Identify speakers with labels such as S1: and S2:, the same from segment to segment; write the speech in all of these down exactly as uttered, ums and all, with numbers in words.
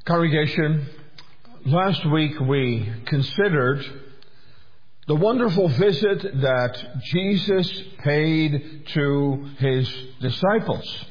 S1: Congregation, last week we considered the wonderful visit that Jesus paid to His disciples.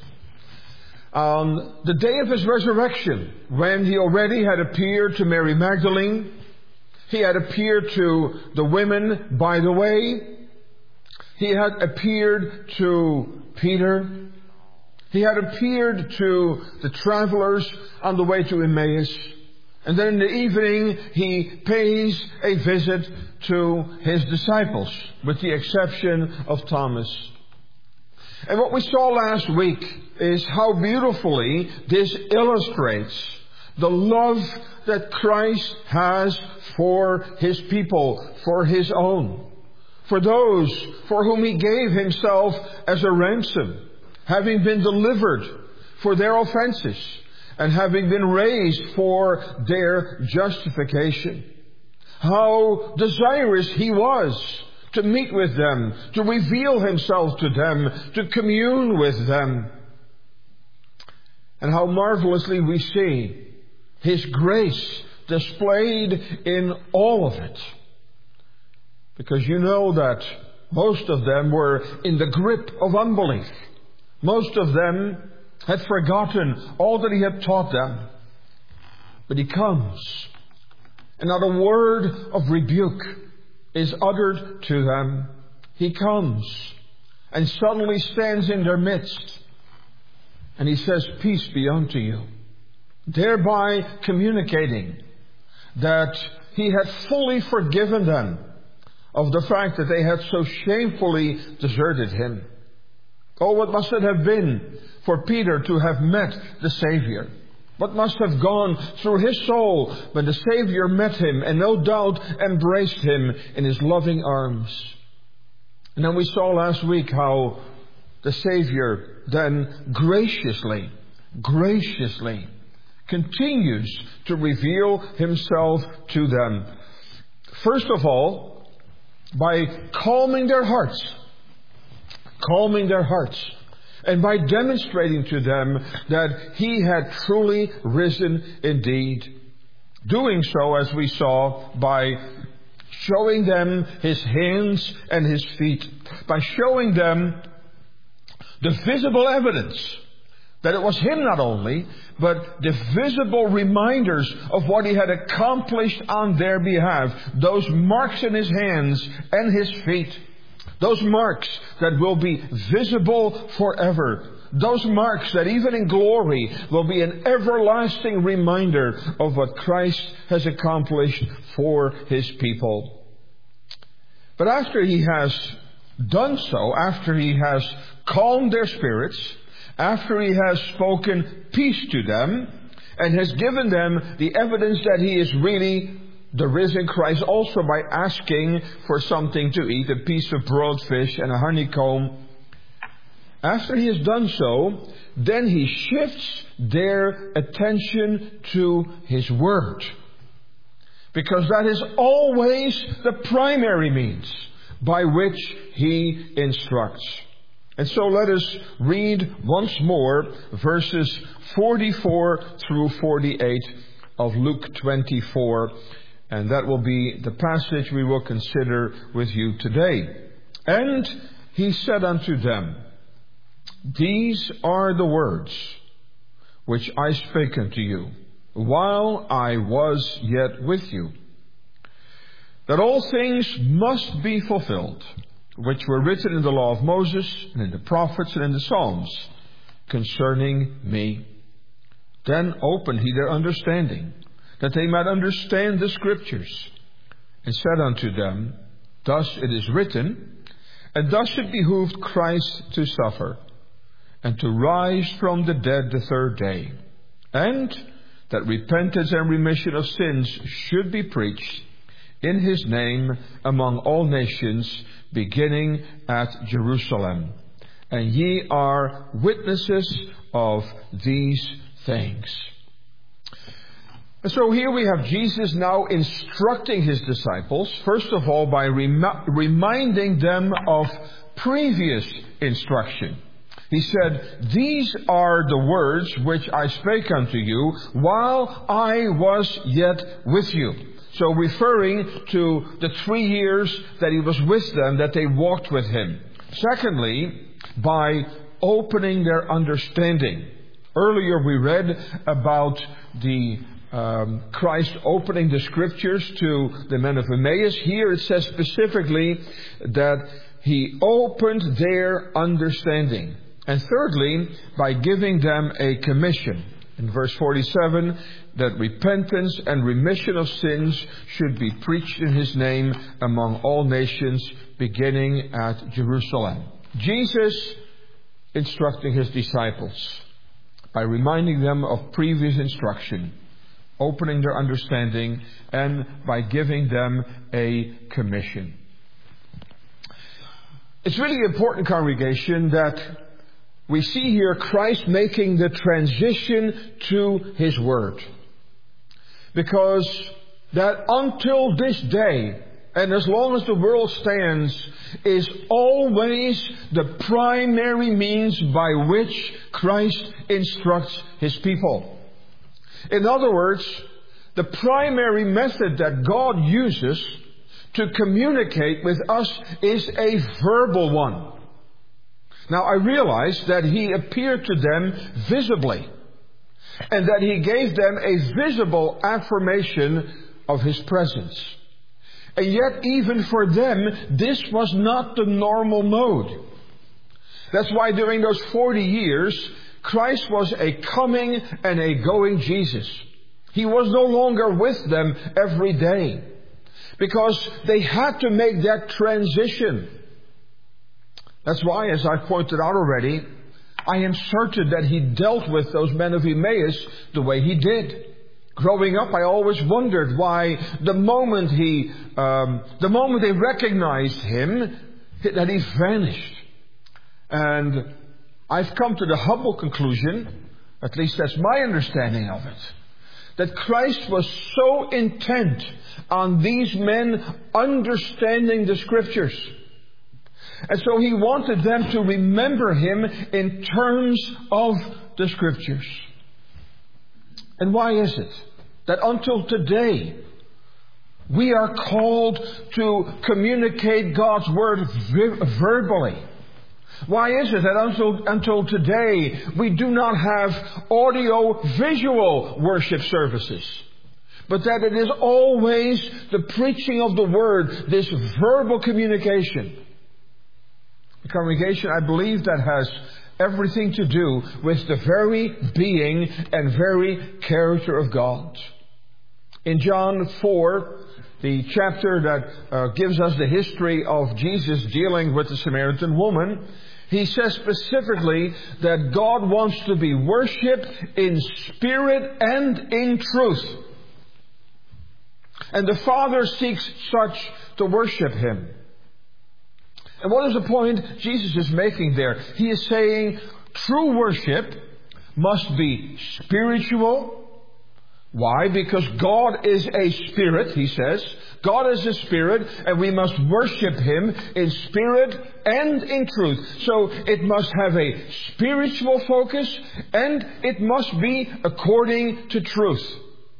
S1: On the day of His resurrection, when He already had appeared to Mary Magdalene, He had appeared to the women by the way, He had appeared to Peter, He had appeared to the travelers on the way to Emmaus. And then in the evening, He pays a visit to His disciples, with the exception of Thomas. And what we saw last week is how beautifully this illustrates the love that Christ has for His people, for His own, for those for whom He gave Himself as a ransom, having been delivered for their offenses, and having been raised for their justification. How desirous He was to meet with them, to reveal Himself to them, to commune with them. And how marvelously we see His grace displayed in all of it. Because you know that most of them were in the grip of unbelief. Most of them had forgotten all that He had taught them. But He comes, and not a word of rebuke is uttered to them. He comes and suddenly stands in their midst, and He says, "Peace be unto you," thereby communicating that He had fully forgiven them of the fact that they had so shamefully deserted Him. Oh, what must it have been for Peter to have met the Savior? What must have gone through his soul when the Savior met him and no doubt embraced him in His loving arms? And then we saw last week how the Savior then graciously, graciously continues to reveal Himself to them. First of all, by calming their hearts. calming their hearts, and by demonstrating to them that He had truly risen indeed. Doing so, as we saw, by showing them His hands and His feet, by showing them the visible evidence that it was Him not only, but the visible reminders of what He had accomplished on their behalf. Those marks in His hands and His feet. Those marks that will be visible forever. Those marks that even in glory will be an everlasting reminder of what Christ has accomplished for His people. But after He has done so, after He has calmed their spirits, after He has spoken peace to them, and has given them the evidence that He is really the risen Christ, also by asking for something to eat, a piece of broiled fish and a honeycomb. After He has done so, then He shifts their attention to His Word. Because that is always the primary means by which He instructs. And so let us read once more verses forty-four through forty-eight of Luke twenty-four. And that will be the passage we will consider with you today. And He said unto them, These are the words which I spake unto you, while I was yet with you, that all things must be fulfilled, which were written in the law of Moses, and in the prophets, and in the Psalms, concerning me. Then opened He their understanding, that they might understand the Scriptures, and said unto them, Thus it is written, and thus it behooved Christ to suffer, and to rise from the dead the third day, and that repentance and remission of sins should be preached in His name among all nations, beginning at Jerusalem. And ye are witnesses of these things. And so here we have Jesus now instructing His disciples, first of all by rem- reminding them of previous instruction. He said, "These are the words which I spake unto you while I was yet with you." So referring to the three years that he was with them, that they walked with him. Secondly, by opening their understanding. Earlier we read about the um, Christ opening the scriptures to the men of Emmaus. Here it says specifically that he opened their understanding. And thirdly, by giving them a commission. In verse forty-seven, that repentance and remission of sins should be preached in his name among all nations, beginning at Jerusalem. Jesus instructing his disciples by reminding them of previous instruction, opening their understanding, and by giving them a commission. It's really important, congregation, that we see here Christ making the transition to his word. Because that until this day, and as long as the world stands, is always the primary means by which Christ instructs his people. In other words, the primary method that God uses to communicate with us is a verbal one. Now, I realize that he appeared to them visibly, and that he gave them a visible affirmation of his presence. And yet, even for them, this was not the normal mode. That's why during those forty years, Christ was a coming and a going Jesus. He was no longer with them every day, because they had to make that transition. That's why, as I've pointed out already, I am certain that he dealt with those men of Emmaus the way he did. Growing up, I always wondered why the moment he, um, the moment they recognized him, that he vanished. And I've come to the humble conclusion, at least that's my understanding of it, that Christ was so intent on these men understanding the Scriptures. And so he wanted them to remember him in terms of the Scriptures. And why is it that until today we are called to communicate God's Word verbally? Why is it that until, until today we do not have audio-visual worship services, but that it is always the preaching of the Word, this verbal communication? The congregation, I believe, that has everything to do with the very being and very character of God. In John four, the chapter that uh, gives us the history of Jesus dealing with the Samaritan woman, he says specifically that God wants to be worshipped in spirit and in truth. And the Father seeks such to worship him. And what is the point Jesus is making there? He is saying true worship must be spiritual. Why? Because God is a spirit, he says. God is a spirit, and we must worship him in spirit and in truth. So it must have a spiritual focus, and it must be according to truth.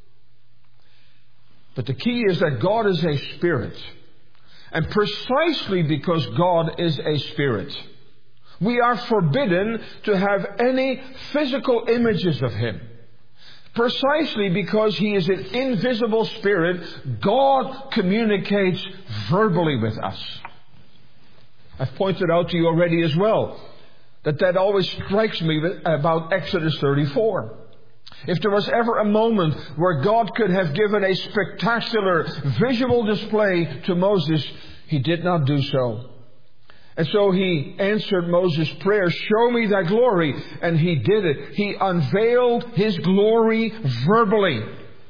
S1: But the key is that God is a spirit. And precisely because God is a spirit, we are forbidden to have any physical images of him. Precisely because he is an invisible spirit, God communicates verbally with us. I've pointed out to you already as well that that always strikes me about Exodus thirty-four. If there was ever a moment where God could have given a spectacular visual display to Moses, he did not do so. And so he answered Moses' prayer, "Show me thy glory." And he did it. He unveiled his glory verbally.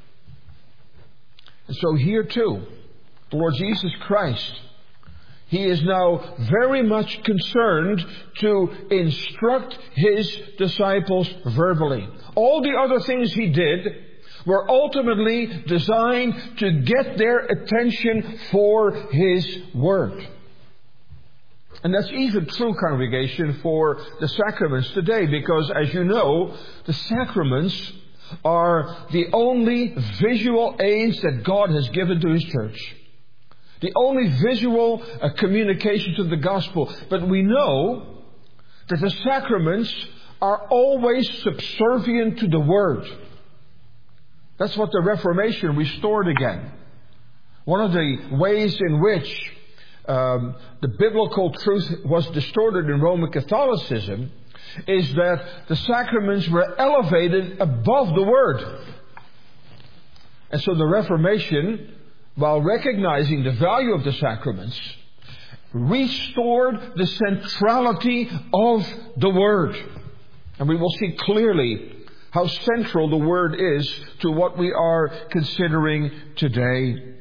S1: And so here too, the Lord Jesus Christ, he is now very much concerned to instruct his disciples verbally. All the other things he did were ultimately designed to get their attention for his word. And that's even true, congregation, for the sacraments today, because as you know, the sacraments are the only visual aids that God has given to His church. The only visual uh, communication to the gospel. But we know that the sacraments are always subservient to the Word. That's what the Reformation restored again. One of the ways in which um, the biblical truth was distorted in Roman Catholicism is that the sacraments were elevated above the Word. And so the Reformation, while recognizing the value of the sacraments, restored the centrality of the Word. And we will see clearly how central the Word is to what we are considering today.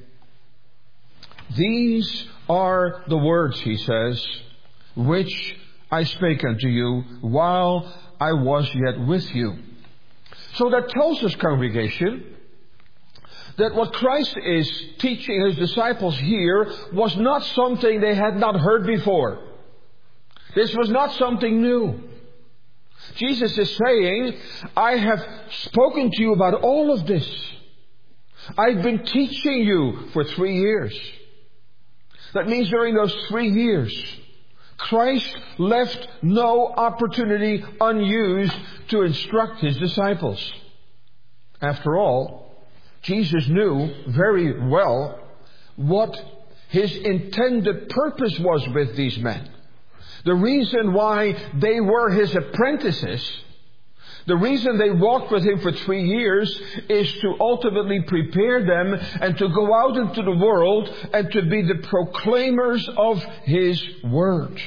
S1: These are the words, he says, which I spake unto you while I was yet with you. So that tells us, congregation, that what Christ is teaching His disciples here was not something they had not heard before. This was not something new. Jesus is saying, I have spoken to you about all of this. I've been teaching you for three years. That means during those three years, Christ left no opportunity unused to instruct His disciples. After all, Jesus knew very well what His intended purpose was with these men. The reason why they were His apprentices, the reason they walked with Him for three years is to ultimately prepare them and to go out into the world and to be the proclaimers of His Word.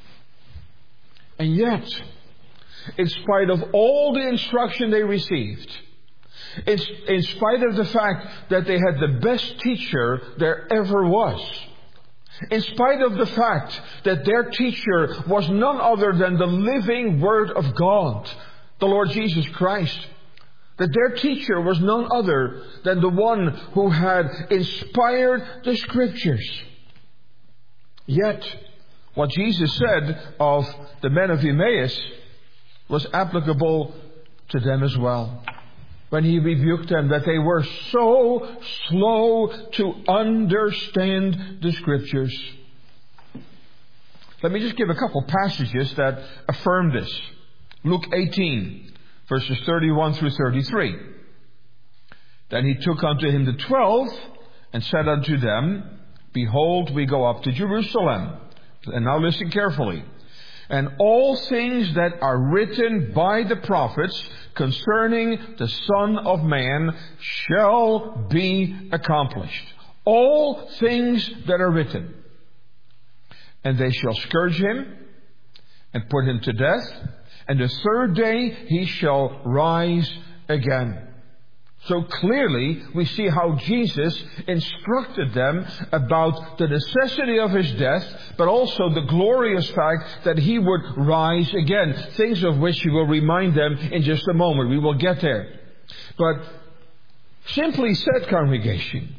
S1: And yet, in spite of all the instruction they received, in, in spite of the fact that they had the best teacher there ever was, in spite of the fact that their teacher was none other than the living Word of God, the Lord Jesus Christ, that their teacher was none other than the one who had inspired the Scriptures. Yet, what Jesus said of the men of Emmaus was applicable to them as well. When He rebuked them that they were so slow to understand the Scriptures. Let me just give a couple passages that affirm this. Luke eighteen, verses thirty-one through thirty-three. Then He took unto Him the twelve, and said unto them, Behold, we go up to Jerusalem. And now listen carefully. And all things that are written by the prophets concerning the Son of Man shall be accomplished. All things that are written. And they shall scourge Him, and put Him to death, and the third day He shall rise again. So clearly we see how Jesus instructed them about the necessity of His death, but also the glorious fact that He would rise again. Things of which He will remind them in just a moment. We will get there. But simply said, congregation,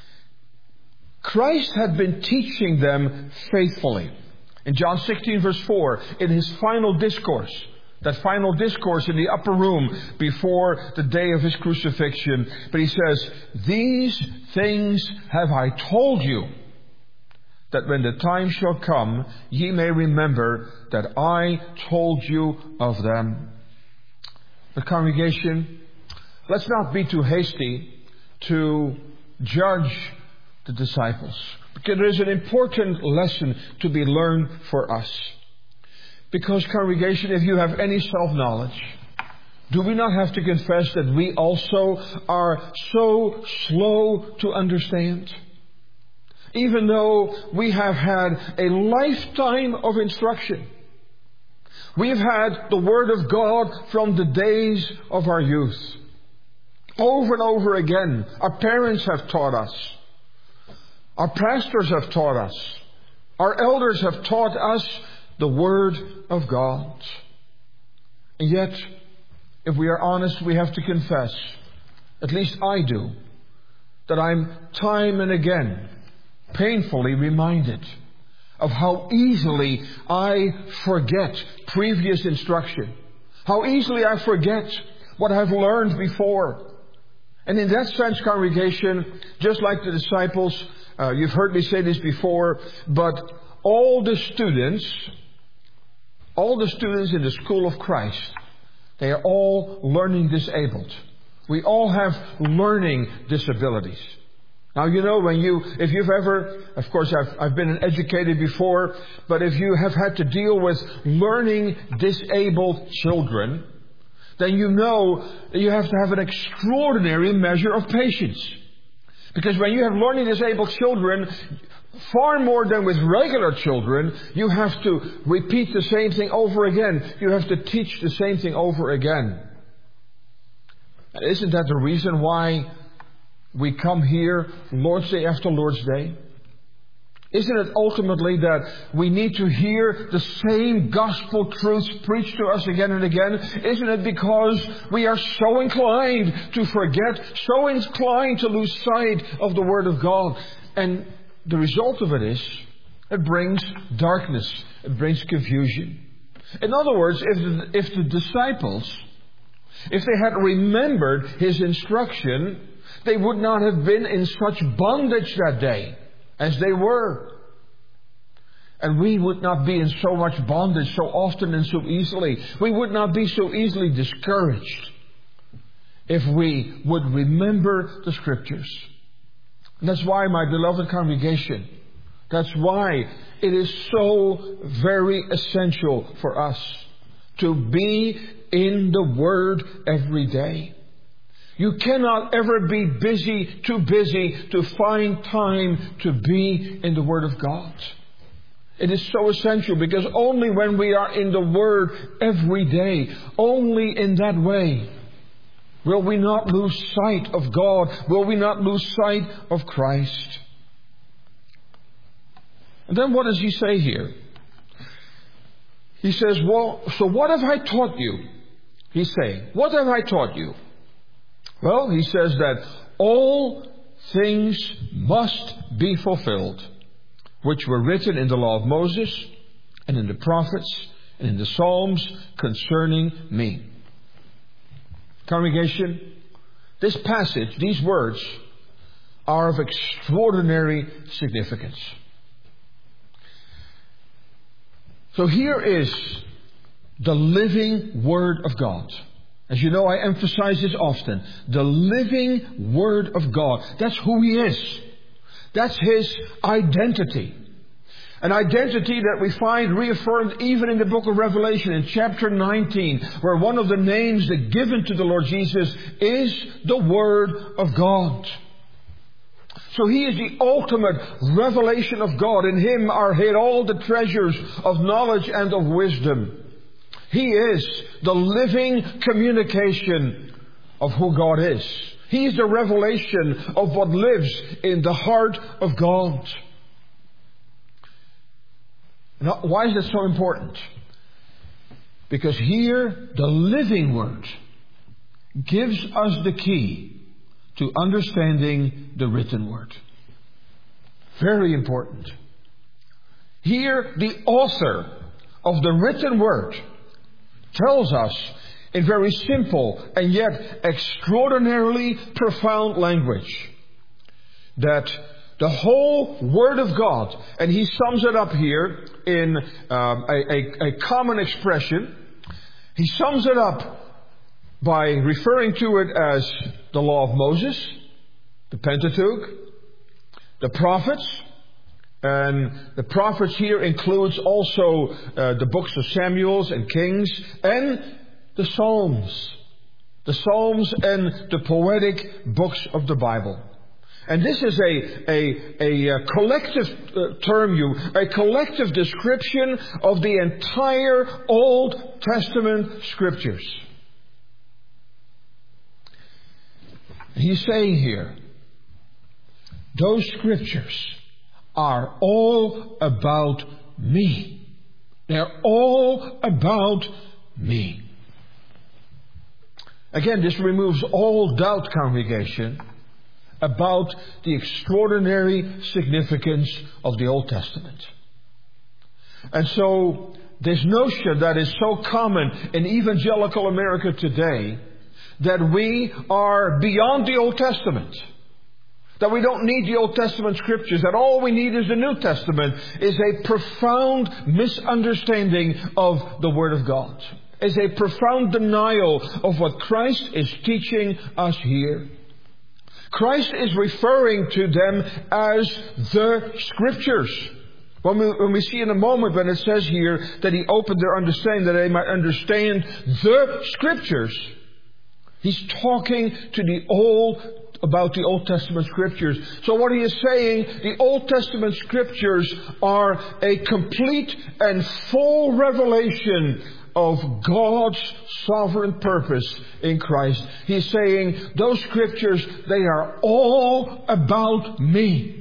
S1: Christ had been teaching them faithfully. In John sixteen verse four, in His final discourse, that final discourse in the upper room before the day of His crucifixion. But He says, These things have I told you, that when the time shall come, ye may remember that I told you of them. The congregation, let's not be too hasty to judge the disciples, because there is an important lesson to be learned for us. Because, congregation, if you have any self-knowledge, do we not have to confess that we also are so slow to understand? Even though we have had a lifetime of instruction. We've had the Word of God from the days of our youth. Over and over again, our parents have taught us. Our pastors have taught us. Our elders have taught us the Word of God. And yet, if we are honest, we have to confess, at least I do, that I'm time and again painfully reminded of how easily I forget previous instruction. How easily I forget what I've learned before. And in that sense, congregation, just like the disciples, uh, you've heard me say this before, but all the students, all the students in the school of Christ, they are all learning disabled. We all have learning disabilities. Now, you know, when you, if you've ever, of course, I've, I've been educated before, but if you have had to deal with learning disabled children, then you know that you have to have an extraordinary measure of patience. Because when you have learning disabled children, far more than with regular children, you have to repeat the same thing over again. You have to teach the same thing over again. And isn't that the reason why we come here Lord's Day after Lord's Day? Isn't it ultimately that we need to hear the same gospel truths preached to us again and again? Isn't it because we are so inclined to forget, so inclined to lose sight of the Word of God? And the result of it is, it brings darkness. It brings confusion. In other words, if the, if the disciples, if they had remembered His instruction, they would not have been in such bondage that day as they were. And we would not be in so much bondage so often and so easily. We would not be so easily discouraged if we would remember the Scriptures. And that's why, my beloved congregation, that's why it is so very essential for us to be in the Word every day. You cannot ever be busy, too busy to find time to be in the Word of God. It is so essential because only when we are in the Word every day, only in that way, will we not lose sight of God, will we not lose sight of Christ. And then what does he say here? He says, well, so what have I taught you? He's saying, what have I taught you? Well, he says that all things must be fulfilled, which were written in the law of Moses, and in the prophets, and in the Psalms concerning me. Congregation, this passage, these words, are of extraordinary significance. So here is the living Word of God. As you know, I emphasize this often. The living Word of God. That's who He is. That's His identity. An identity that we find reaffirmed even in the book of Revelation in chapter nineteen, where one of the names that given to the Lord Jesus is the Word of God. So He is the ultimate revelation of God. In Him are hid all the treasures of knowledge and of wisdom. He is the living communication of who God is. He is the revelation of what lives in the heart of God. Now, why is that so important? Because here, the living Word gives us the key to understanding the written Word. Very important. Here, the author of the written Word tells us in very simple and yet extraordinarily profound language that the whole Word of God, and he sums it up here in um, a, a, a common expression. He sums it up by referring to it as the law of Moses, the Pentateuch, the prophets, and the prophets here includes also uh, the books of Samuel and Kings, and the Psalms. The Psalms and the poetic books of the Bible. And this is a, a, a collective uh, term, you, a collective description of the entire Old Testament Scriptures. He's saying here, those Scriptures are all about me. They're all about me. Again, this removes all doubt, congregation, about the extraordinary significance of the Old Testament. And so, this notion that is so common in evangelical America today, that we are beyond the Old Testament, that we don't need the Old Testament scriptures, that all we need is the New Testament, is a profound misunderstanding of the Word of God. Is a profound denial of what Christ is teaching us here. Christ is referring to them as the Scriptures. When we, when we see in a moment when it says here that He opened their understanding that they might understand the Scriptures, He's talking to the Old about the Old Testament Scriptures. So what He is saying, the Old Testament Scriptures are a complete and full revelation of God's sovereign purpose in Christ. He's saying, those Scriptures, they are all about me.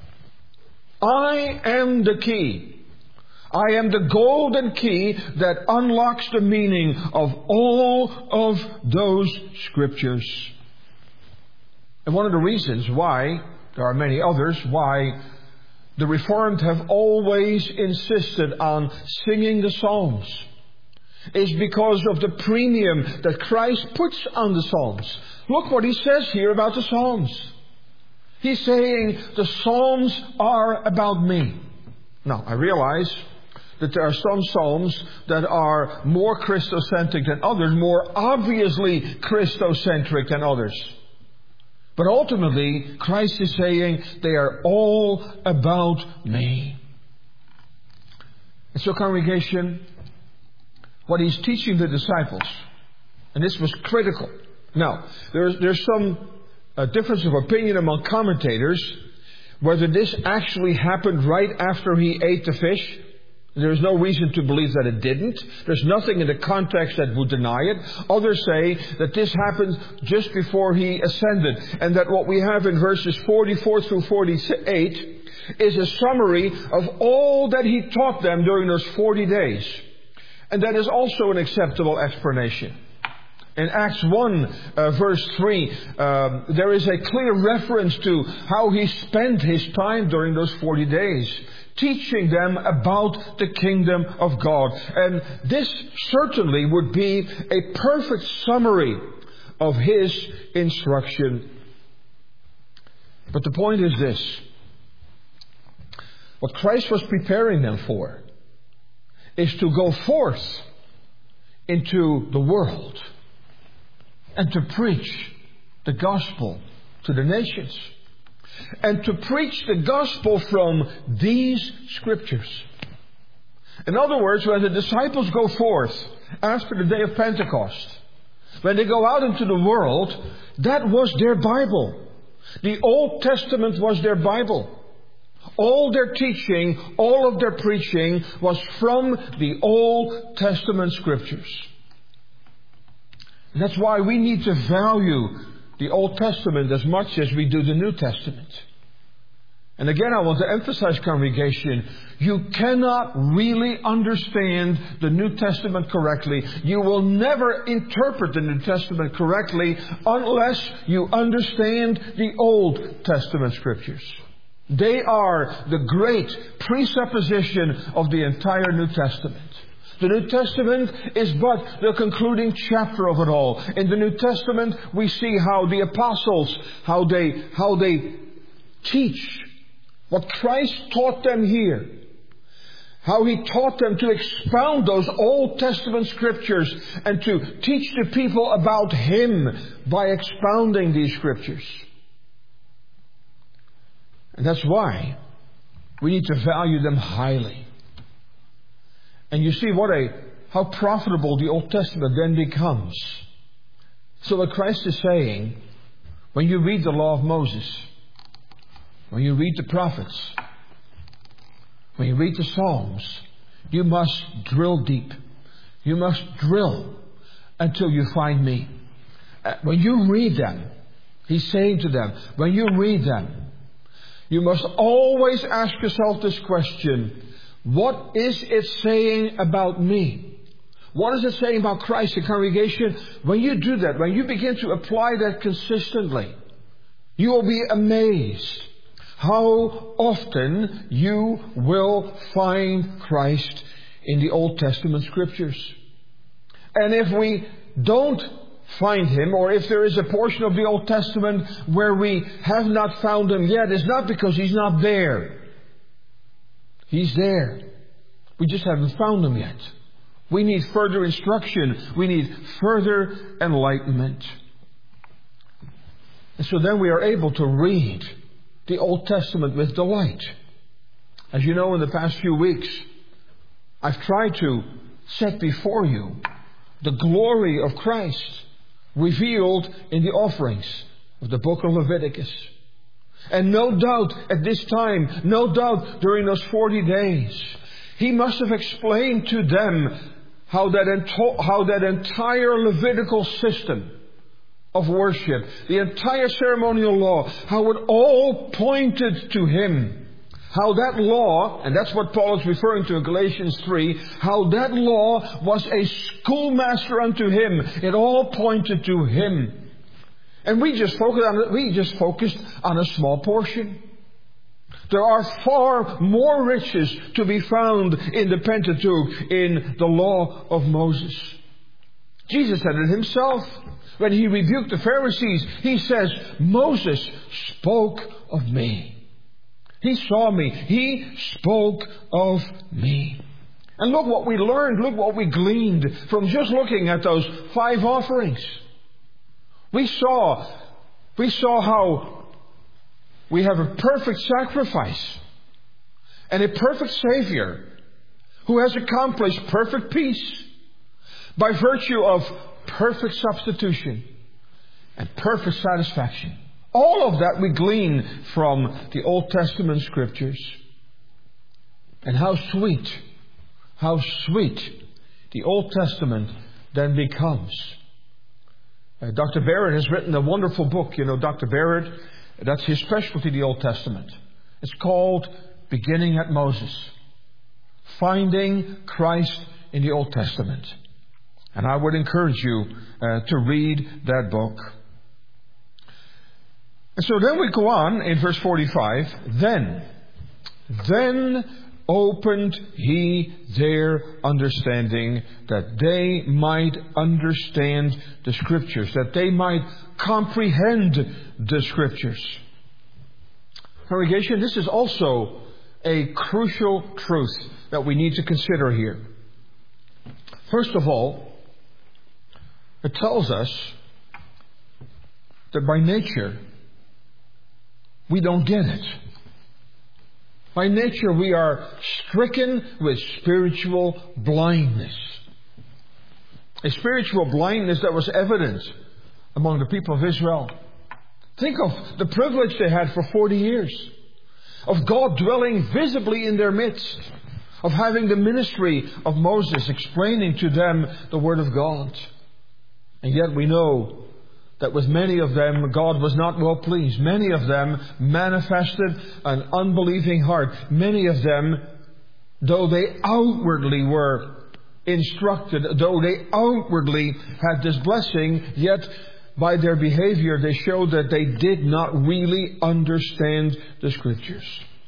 S1: I am the key. I am the golden key that unlocks the meaning of all of those Scriptures. And one of the reasons why, there are many others, why the Reformed have always insisted on singing the Psalms, is because of the premium that Christ puts on the Psalms. Look what He says here about the Psalms. He's saying, the Psalms are about me. Now, I realize that there are some Psalms that are more Christocentric than others, more obviously Christocentric than others. But ultimately, Christ is saying, they are all about me. And so, congregation, what He's teaching the disciples, and this was critical. Now, there's, there's some uh, difference of opinion among commentators whether this actually happened right after He ate the fish. There's no reason to believe that it didn't. There's nothing in the context that would deny it. Others say that this happened just before He ascended, and that what we have in verses forty-four through forty-eight is a summary of all that He taught them during those forty days. And that is also an acceptable explanation. In Acts one, uh, verse three, uh, there is a clear reference to how He spent His time during those forty days, teaching them about the kingdom of God. And this certainly would be a perfect summary of His instruction. But the point is this: what Christ was preparing them for is to go forth into the world and to preach the gospel to the nations. And to preach the gospel from these Scriptures. In other words, when the disciples go forth after the day of Pentecost, when they go out into the world, that was their Bible. The Old Testament was their Bible. All their teaching, all of their preaching was from the Old Testament Scriptures. And that's why we need to value the Old Testament as much as we do the New Testament. And again, I want to emphasize, congregation, you cannot really understand the New Testament correctly. You will never interpret the New Testament correctly unless you understand the Old Testament Scriptures. They are the great presupposition of the entire New Testament. The New Testament is but the concluding chapter of it all. In the New Testament, we see how the apostles, how they, how they teach what Christ taught them here. How He taught them to expound those Old Testament Scriptures and to teach the people about Him by expounding these Scriptures. And that's why we need to value them highly. And you see what a how profitable the Old Testament then becomes. So what Christ is saying, when you read the law of Moses, when you read the prophets, when you read the Psalms, you must drill deep. You must drill until you find me. When you read them, He's saying to them, when you read them, you must always ask yourself this question: what is it saying about me? What is it saying about Christ? The congregation, when you do that, when you begin to apply that consistently, you will be amazed how often you will find Christ in the Old Testament Scriptures. And if we don't find Him, or if there is a portion of the Old Testament where we have not found Him yet, it's not because He's not there. He's there. We just haven't found Him yet. We need further instruction. We need further enlightenment. And so then we are able to read the Old Testament with delight. As you know, in the past few weeks, I've tried to set before you the glory of Christ revealed in the offerings of the book of Leviticus. And no doubt at this time, no doubt during those forty days, He must have explained to them how that, ento- how that entire Levitical system of worship, the entire ceremonial law, how it all pointed to Him. How that law, and that's what Paul is referring to in Galatians three, how that law was a schoolmaster unto Him. It all pointed to Him. And we just focused on, we just focused on a small portion. There are far more riches to be found in the Pentateuch, in the law of Moses. Jesus said it Himself. When He rebuked the Pharisees, He says, Moses spoke of me. He saw me. He spoke of me. And look what we learned. Look what we gleaned from just looking at those five offerings. We saw, we saw how we have a perfect sacrifice and a perfect Savior who has accomplished perfect peace by virtue of perfect substitution and perfect satisfaction. All of that we glean from the Old Testament Scriptures. And how sweet, how sweet the Old Testament then becomes. Uh, Doctor Barrett has written a wonderful book. You know, Doctor Barrett, that's his specialty, the Old Testament. It's called Beginning at Moses. Finding Christ in the Old Testament. And I would encourage you uh, to read that book. And so then we go on in verse forty-five. Then, then opened He their understanding, that they might understand the Scriptures, that they might comprehend the Scriptures. Congregation, this is also a crucial truth that we need to consider here. First of all, it tells us that by nature, we don't get it. By nature, we are stricken with spiritual blindness. A spiritual blindness that was evident among the people of Israel. Think of the privilege they had for forty years. Of God dwelling visibly in their midst. Of having the ministry of Moses explaining to them the Word of God. And yet we know that with many of them, God was not well pleased. Many of them manifested an unbelieving heart. Many of them, though they outwardly were instructed, though they outwardly had this blessing, yet by their behavior they showed that they did not really understand the Scriptures.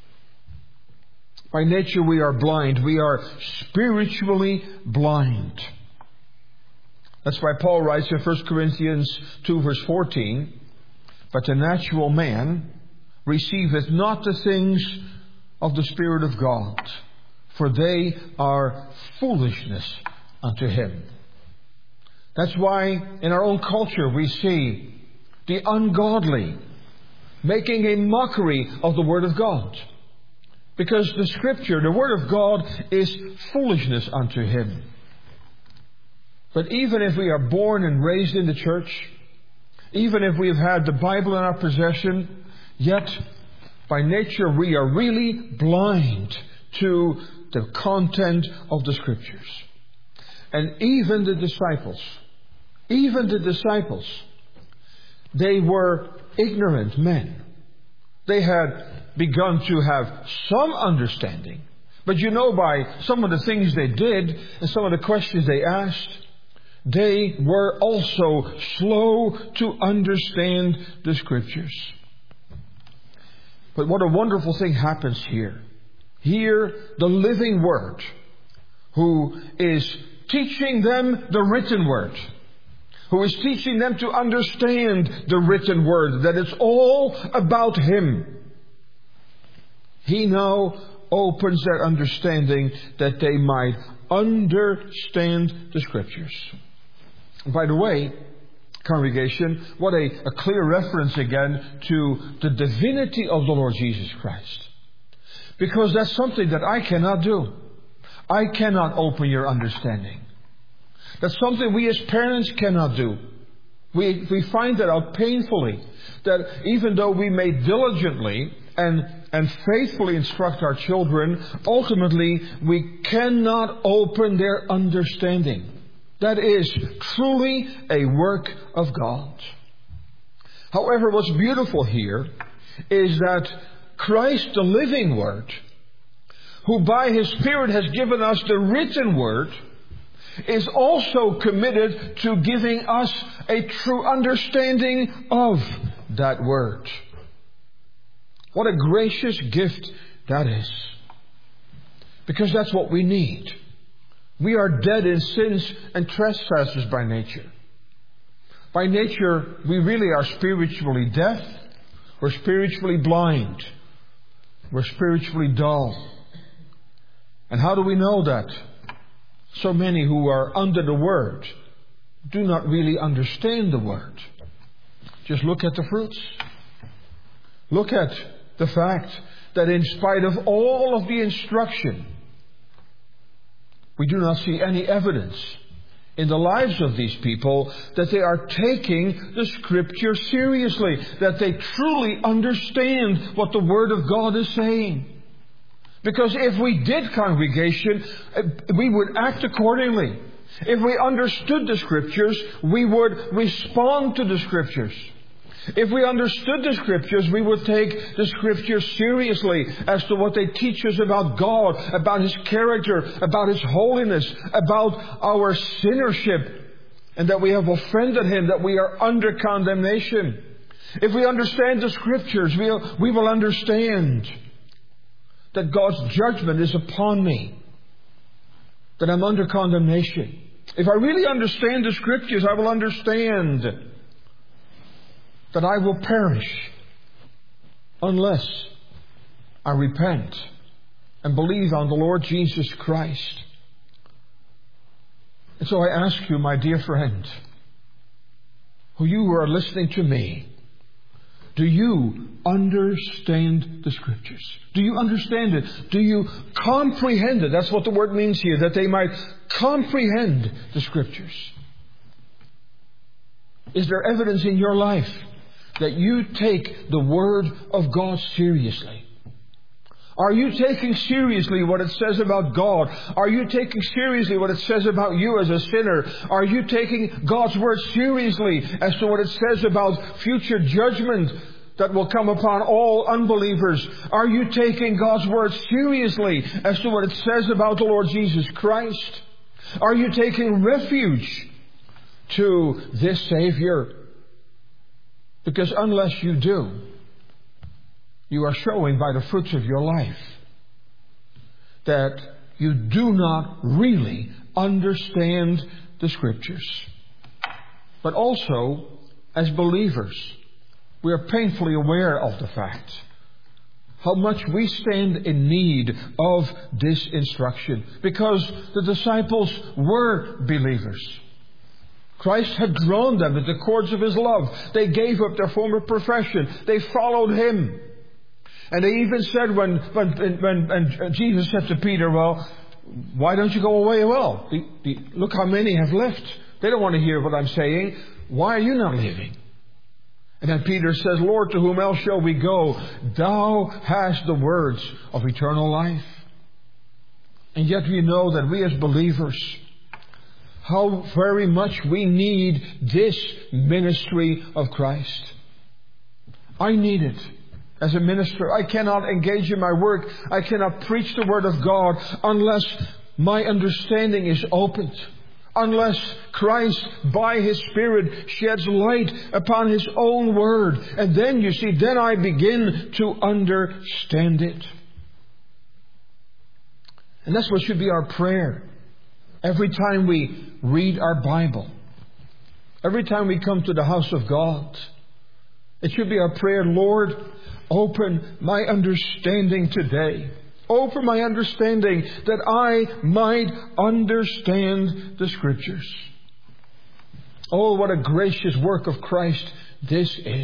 S1: By nature we are blind. We are spiritually blind. That's why Paul writes in First Corinthians two verse fourteen, but the natural man receiveth not the things of the Spirit of God, for they are foolishness unto him. That's why in our own culture we see the ungodly making a mockery of the Word of God. Because the Scripture, the Word of God, is foolishness unto him. But even if we are born and raised in the church, even if we have had the Bible in our possession, yet by nature we are really blind to the content of the Scriptures. And even the disciples, even the disciples, they were ignorant men. They had begun to have some understanding. But you know, by some of the things they did and some of the questions they asked, they were also slow to understand the Scriptures. But what a wonderful thing happens here. Here, the living Word, who is teaching them the written Word, who is teaching them to understand the written Word, that it's all about Him. He now opens their understanding that they might understand the Scriptures. And by the way, congregation, what a, a clear reference again to the divinity of the Lord Jesus Christ. Because that's something that I cannot do. I cannot open your understanding. That's something we as parents cannot do. We, we find that out painfully. That even though we may diligently and, and faithfully instruct our children, ultimately we cannot open their understanding. That is truly a work of God. However, what's beautiful here is that Christ, the living Word, who by His Spirit has given us the written Word, is also committed to giving us a true understanding of that Word. What a gracious gift that is. Because that's what we need. We are dead in sins and trespasses by nature. By nature, we really are spiritually deaf. We're spiritually blind. We're spiritually dull. And how do we know that? So many who are under the Word do not really understand the Word. Just look at the fruits. Look at the fact that in spite of all of the instruction, we do not see any evidence in the lives of these people that they are taking the Scripture seriously, that they truly understand what the Word of God is saying. Because if we did, congregation, we would act accordingly. If we understood the Scriptures, we would respond to the Scriptures. If we understood the Scriptures, we would take the Scriptures seriously as to what they teach us about God, about His character, about His holiness, about our sinnership, and that we have offended Him, that we are under condemnation. If we understand the Scriptures, we'll, we will understand that God's judgment is upon me, that I'm under condemnation. If I really understand the Scriptures, I will understand that I will perish unless I repent and believe on the Lord Jesus Christ. And so I ask you, my dear friend, who you who are listening to me, do you understand the Scriptures? Do you understand it? Do you comprehend it? That's what the word means here, that they might comprehend the Scriptures. Is there evidence in your life that you take the Word of God seriously? Are you taking seriously what it says about God? Are you taking seriously what it says about you as a sinner? Are you taking God's Word seriously as to what it says about future judgment that will come upon all unbelievers? Are you taking God's Word seriously as to what it says about the Lord Jesus Christ? Are you taking refuge to this Savior? Because unless you do, you are showing by the fruits of your life that you do not really understand the Scriptures. But also, as believers, we are painfully aware of the fact how much we stand in need of this instruction. Because the disciples were believers. Christ had drawn them with the cords of His love. They gave up their former profession. They followed Him. And they even said when, when, when, when Jesus said to Peter, well, why don't you go away? Well, the, the, look how many have left. They don't want to hear what I'm saying. Why are you not leaving? And then Peter says, Lord, to whom else shall we go? Thou hast the words of eternal life. And yet we know that we as believers, how very much we need this ministry of Christ. I need it. As a minister, I cannot engage in my work. I cannot preach the Word of God unless my understanding is opened. unless Christ, by His Spirit, sheds light upon His own Word. And then, you see, then I begin to understand it. And that's what should be our prayer. Every time we read our Bible, every time we come to the house of God, it should be our prayer, Lord, open my understanding today. Open my understanding that I might understand the Scriptures. Oh, what a gracious work of Christ this is.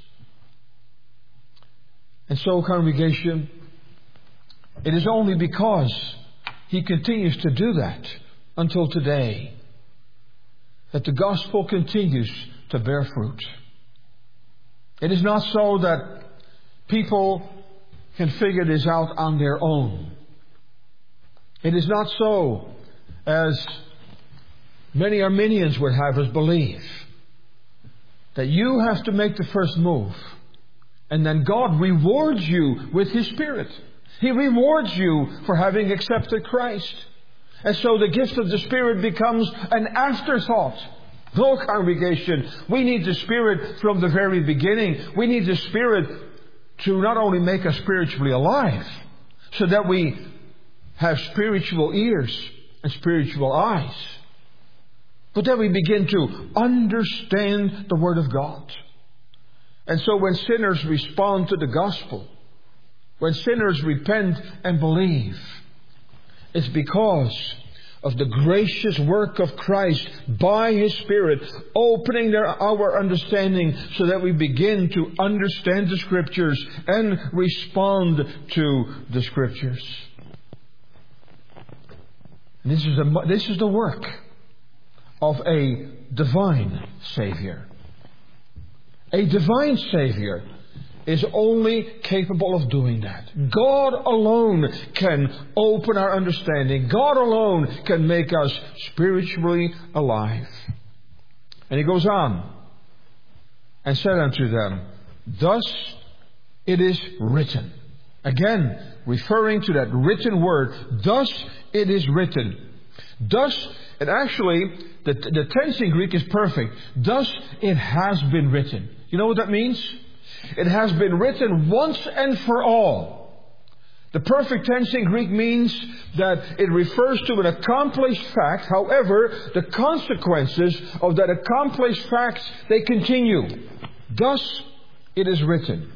S1: And so, congregation, it is only because He continues to do that until today that the gospel continues to bear fruit. It is not so that people can figure this out on their own. It is not so as many Arminians would have us believe, that you have to make the first move and then God rewards you with His Spirit. He rewards you for having accepted Christ. And so the gift of the Spirit becomes an afterthought. No, congregation, we need the Spirit from the very beginning. We need the Spirit to not only make us spiritually alive, so that we have spiritual ears and spiritual eyes, but that we begin to understand the Word of God. And so when sinners respond to the gospel, when sinners repent and believe, it's because of the gracious work of Christ by His Spirit opening their, our understanding so that we begin to understand the Scriptures and respond to the Scriptures. And this is, a, this is the work of a divine Savior. A divine Savior is only capable of doing that. God alone can open our understanding. God alone can make us spiritually alive. And He goes on and said unto them, thus it is written. Again, referring to that written word, thus it is written. Thus, it actually, the, the tense in Greek is perfect. Thus it has been written. You know what that means? It has been written once and for all. The perfect tense in Greek means that it refers to an accomplished fact. However, the consequences of that accomplished fact, they continue. Thus it is written.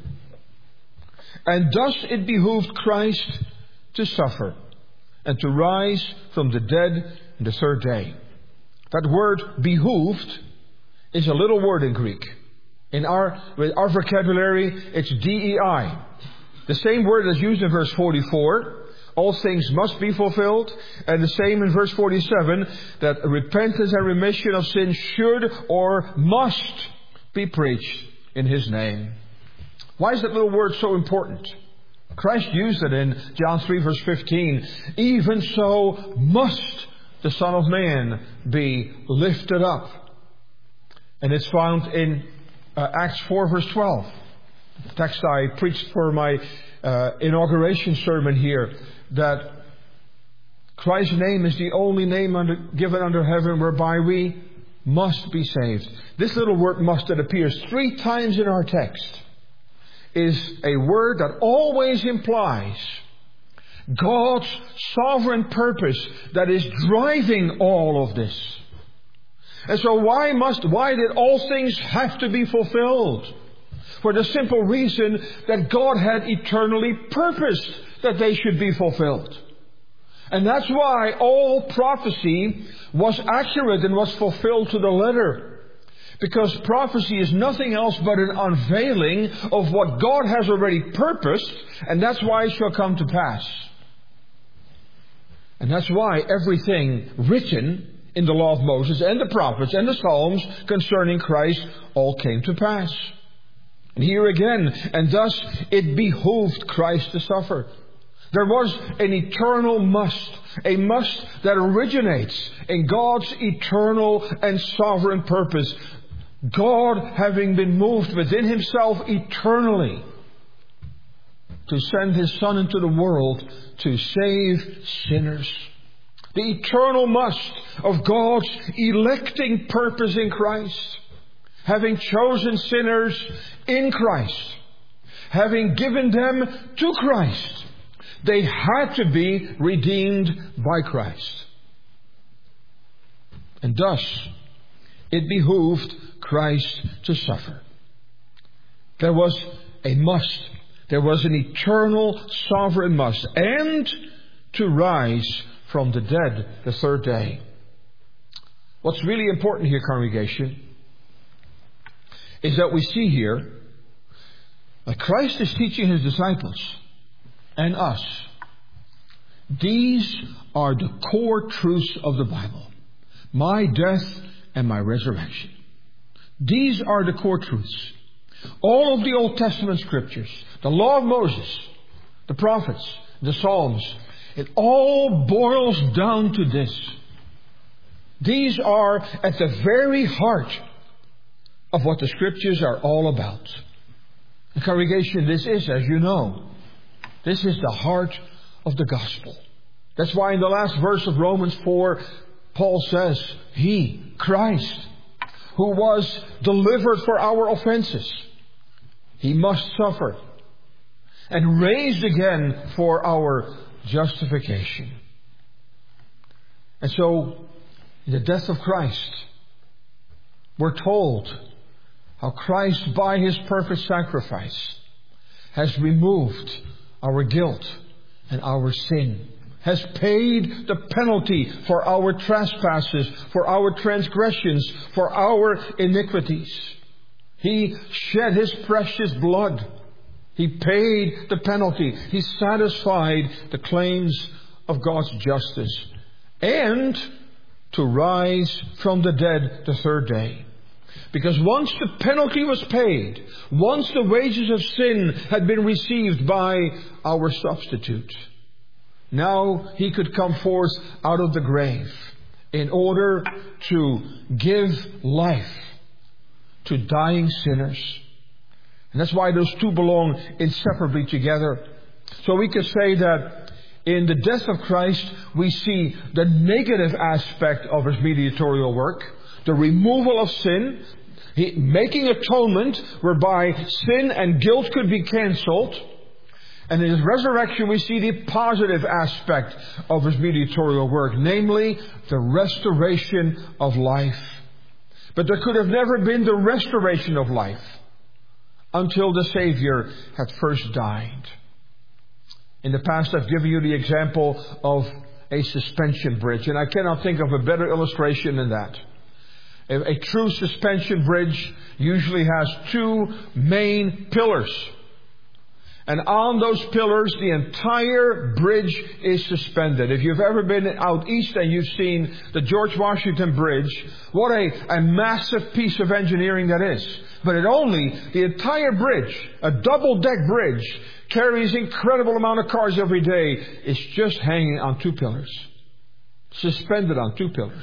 S1: And thus it behooved Christ to suffer and to rise from the dead on the third day. That word behooved is a little word in Greek. In our, with our vocabulary, it's D E I. The same word that's used in verse forty-four. All things must be fulfilled. And the same in verse forty-seven, that repentance and remission of sin should or must be preached in His name. Why is that little word so important? Christ used it in John three verse fifteen. Even so must the Son of Man be lifted up. And it's found in Uh, Acts four verse twelve. The text I preached for my uh, inauguration sermon here, that Christ's name is the only name under, given under heaven whereby we must be saved. This little word must that appears three times in our text is a word that always implies God's sovereign purpose that is driving all of this. And so why must, why did all things have to be fulfilled? For the simple reason that God had eternally purposed that they should be fulfilled. And that's why all prophecy was accurate and was fulfilled to the letter. Because prophecy is nothing else but an unveiling of what God has already purposed, and that's why it shall come to pass. And that's why everything written in the law of Moses and the prophets and the Psalms concerning Christ all came to pass. And here again, and thus it behooved Christ to suffer. There was an eternal must, a must that originates in God's eternal and sovereign purpose. God having been moved within Himself eternally to send His Son into the world to save sinners. The eternal must of God's electing purpose in Christ. Having chosen sinners in Christ. Having given them to Christ. They had to be redeemed by Christ. And thus, it behooved Christ to suffer. There was a must. There was an eternal sovereign must. And to rise from the dead the third day. What's really important here, congregation, is that we see here that Christ is teaching His disciples and us. These are the core truths of the Bible. My death and my resurrection. These are the core truths. All of the Old Testament scriptures, the law of Moses, the prophets, the Psalms, it all boils down to this. These are at the very heart of what the scriptures are all about. And congregation, this is, as you know, this is the heart of the gospel. That's why in the last verse of Romans four, Paul says, He, Christ, who was delivered for our offenses, He must suffer and raised again for our justification. And so, in the death of Christ, we're told how Christ, by His perfect sacrifice, has removed our guilt and our sin, has paid the penalty for our trespasses, for our transgressions, for our iniquities. He shed His precious blood. He paid the penalty. He satisfied the claims of God's justice. And to rise from the dead the third day. Because once the penalty was paid, once the wages of sin had been received by our substitute, now He could come forth out of the grave in order to give life to dying sinners. And that's why those two belong inseparably together. So we could say that in the death of Christ, we see the negative aspect of His mediatorial work, the removal of sin, he, making atonement whereby sin and guilt could be cancelled. And in His resurrection, we see the positive aspect of His mediatorial work, namely the restoration of life. But there could have never been the restoration of life until the Savior had first died. In the past, I've given you the example of a suspension bridge, and I cannot think of a better illustration than that. A, a true suspension bridge usually has two main pillars. And on those pillars, the entire bridge is suspended. If you've ever been out east and you've seen the George Washington Bridge, what a, a massive piece of engineering that is. But it only, the entire bridge, a double-deck bridge, carries incredible amount of cars every day. It's just hanging on two pillars. Suspended on two pillars.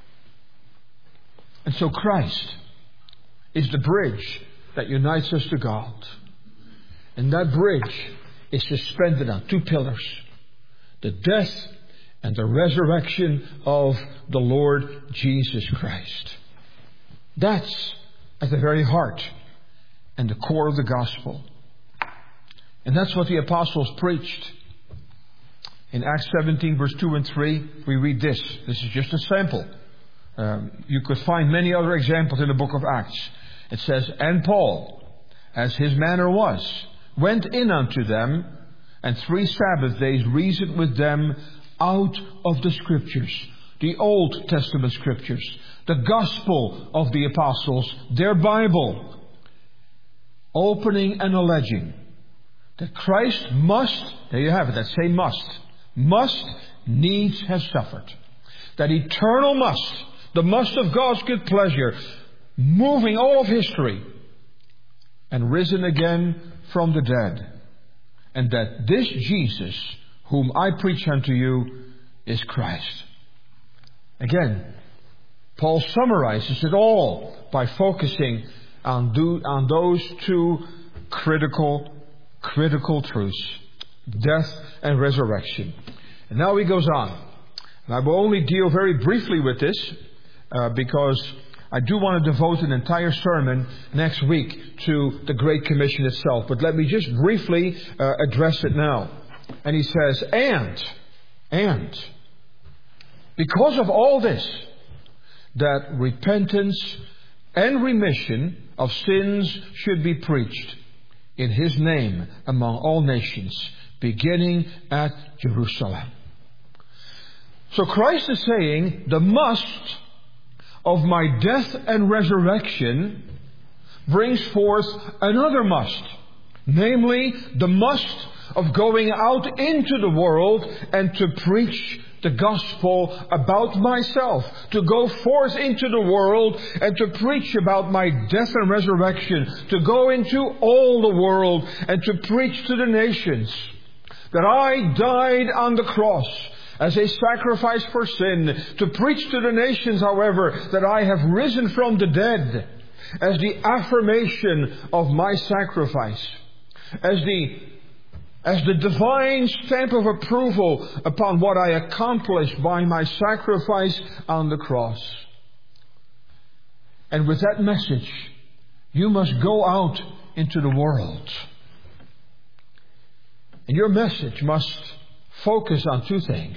S1: And so Christ is the bridge that unites us to God. And that bridge is suspended on two pillars. The death and the resurrection of the Lord Jesus Christ. That's at the very heart and the core of the gospel. And that's what the apostles preached. In Acts seventeen, verse two and three, we read this. This is just a sample. Um, you could find many other examples in the book of Acts. It says, And Paul, as his manner was, went in unto them, and three Sabbath days reasoned with them out of the Scriptures, the Old Testament Scriptures, the Gospel of the Apostles, their Bible, opening and alleging that Christ must, there you have it, that same must, must needs have suffered. That eternal must, the must of God's good pleasure, moving all of history, and risen again from the dead, and that this Jesus, whom I preach unto you, is Christ. Again, Paul summarizes it all by focusing on, do, on those two critical, critical truths, death and resurrection. And now he goes on, And I will only deal very briefly with this uh, because I do want to devote an entire sermon next week to the Great Commission itself. But let me just briefly uh, address it now. And he says, and, and, because of all this, that repentance and remission of sins should be preached in His name among all nations, beginning at Jerusalem. So Christ is saying the must of my death and resurrection brings forth another must, namely the must of going out into the world and to preach the gospel about myself, to go forth into the world and to preach about my death and resurrection, to go into all the world and to preach to the nations that I died on the cross as a sacrifice for sin, to preach to the nations, however, that I have risen from the dead as the affirmation of my sacrifice, as the as the divine stamp of approval upon what I accomplished by my sacrifice on the cross. And with that message, you must go out into the world. And your message must focus on two things.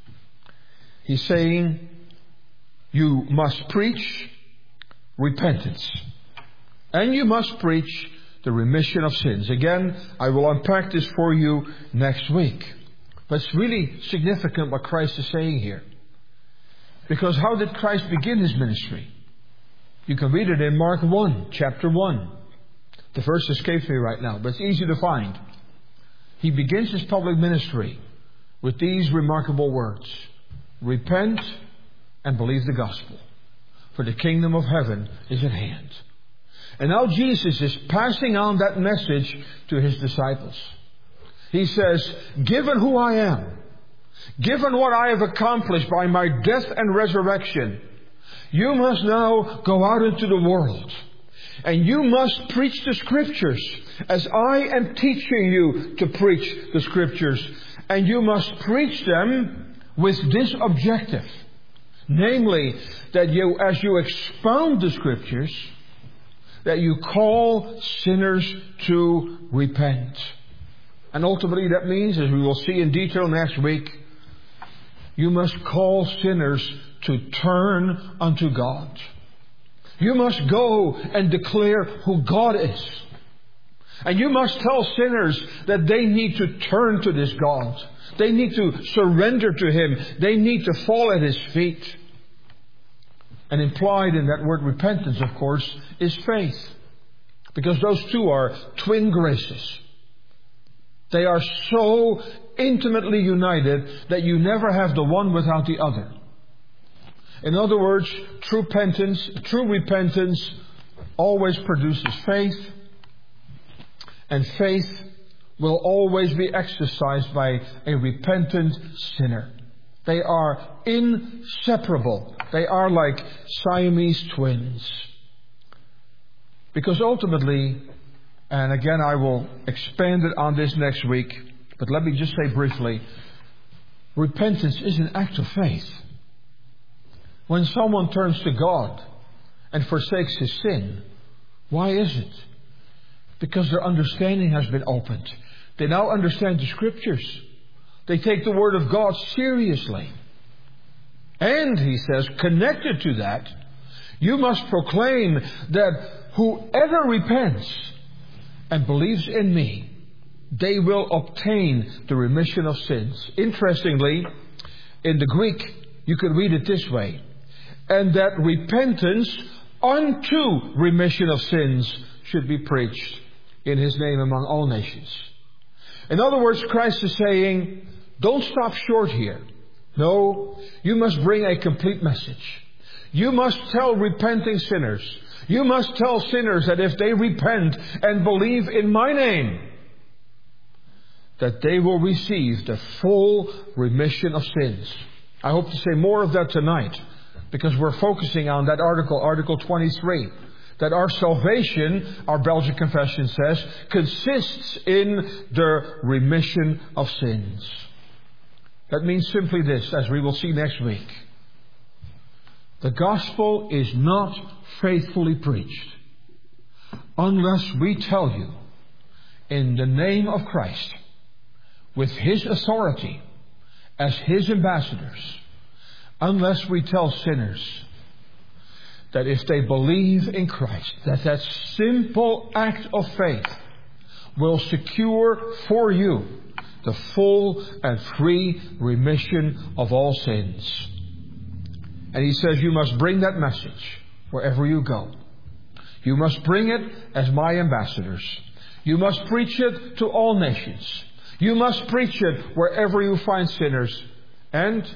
S1: He's saying you must preach repentance. And you must preach the remission of sins. Again, I will unpack this for you next week. But it's really significant what Christ is saying here. Because how did Christ begin His ministry? You can read it in Mark one, chapter one. The verse escapes me right now, but it's easy to find. He begins His public ministry with these remarkable words: repent and believe the gospel, for the kingdom of heaven is at hand. And now Jesus is passing on that message to His disciples. He says, given who I am, given what I have accomplished by my death and resurrection, you must now go out into the world. And you must preach the Scriptures as I am teaching you to preach the Scriptures. And you must preach them with this objective. Namely, that you, as you expound the Scriptures, that you call sinners to repent. And ultimately that means, as we will see in detail next week, you must call sinners to turn unto God. You must go and declare who God is. And you must tell sinners that they need to turn to this God. They need to surrender to Him. They need to fall at His feet. And implied in that word repentance, of course, is faith. Because those two are twin graces. They are so intimately united that you never have the one without the other. In other words, true repentance, true repentance always produces faith. And faith will always be exercised by a repentant sinner. They are inseparable. They are like Siamese twins. Because ultimately, and again I will expand it on this next week, but let me just say briefly, repentance is an act of faith. When someone turns to God and forsakes his sin, why is it? Because their understanding has been opened. They now understand the Scriptures. They take the Word of God seriously. And, he says, connected to that, you must proclaim that whoever repents and believes in me, they will obtain the remission of sins. Interestingly, in the Greek, you could read it this way: and that repentance unto remission of sins should be preached in His name among all nations. In other words, Christ is saying, don't stop short here. No, you must bring a complete message. You must tell repenting sinners. You must tell sinners that if they repent and believe in my name, that they will receive the full remission of sins. I hope to say more of that tonight, because we're focusing on that article, Article twenty-three. That our salvation, our Belgian Confession says, consists in the remission of sins. That means simply this, as we will see next week. The gospel is not faithfully preached unless we tell you in the name of Christ, with His authority as His ambassadors, unless we tell sinners that if they believe in Christ, that that simple act of faith will secure for you the full and free remission of all sins. And He says you must bring that message wherever you go. You must bring it as my ambassadors. You must preach it to all nations. You must preach it wherever you find sinners. And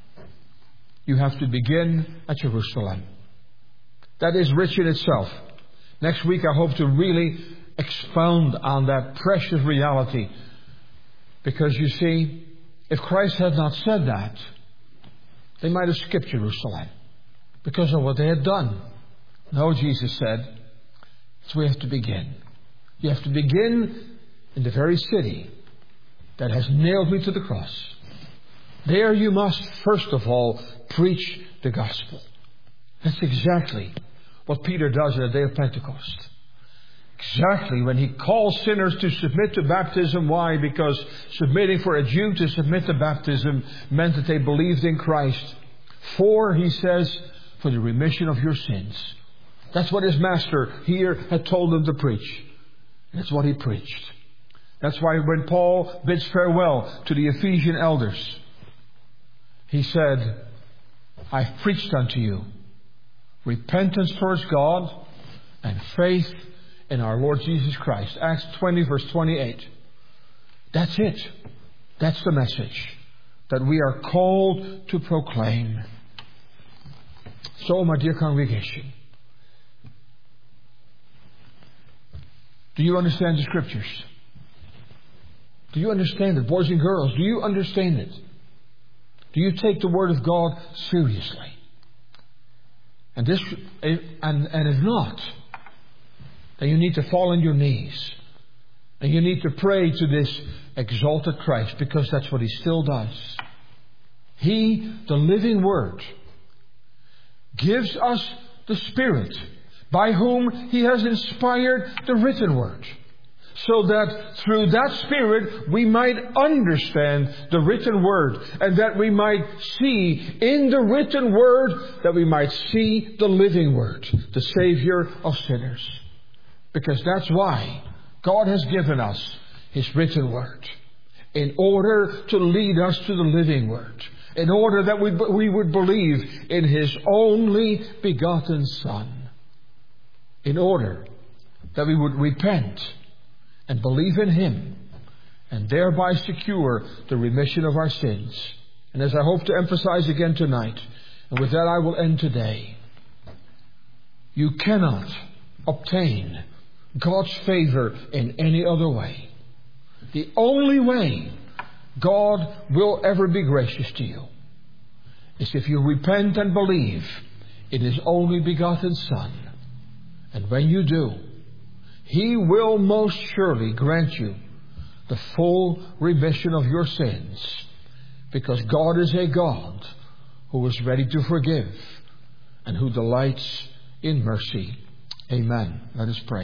S1: you have to begin at Jerusalem. That is rich in itself. Next week I hope to really expound on that precious reality. Because you see, if Christ had not said that, they might have skipped Jerusalem because of what they had done. No, Jesus said, so we have to begin. You have to begin in the very city that has nailed me to the cross. There you must, first of all, preach the gospel. That's exactly what Peter does on the day of Pentecost. Exactly when he calls sinners to submit to baptism. Why? Because submitting for a Jew to submit to baptism meant that they believed in Christ. For, he says, for the remission of your sins. That's what his master here had told them to preach. That's what he preached. That's why when Paul bids farewell to the Ephesian elders, he said, I've preached unto you repentance towards God and faith in our Lord Jesus Christ. Acts twenty verse twenty-eight. That's it. That's the message that we are called to proclaim. So, my dear congregation, do you understand the Scriptures? Do you understand it? Boys and girls, do you understand it? Do you take the Word of God seriously? And this, and, and if not, then you need to fall on your knees. And you need to pray to this exalted Christ, because that's what He still does. He, the living Word, gives us the Spirit by whom He has inspired the written Word. So that through that Spirit we might understand the written Word. And that we might see in the written Word, that we might see the living Word, the Savior of sinners. Because that's why God has given us His written Word. In order to lead us to the living Word. In order that we, we would believe in His only begotten Son. In order that we would repent and believe in Him, and thereby secure the remission of our sins. And as I hope to emphasize again tonight, and with that I will end today, you cannot obtain God's favor in any other way. The only way God will ever be gracious to you is if you repent and believe in His only begotten Son. And when you do, He will most surely grant you the full remission of your sins, because God is a God who is ready to forgive and who delights in mercy. Amen. Let us pray.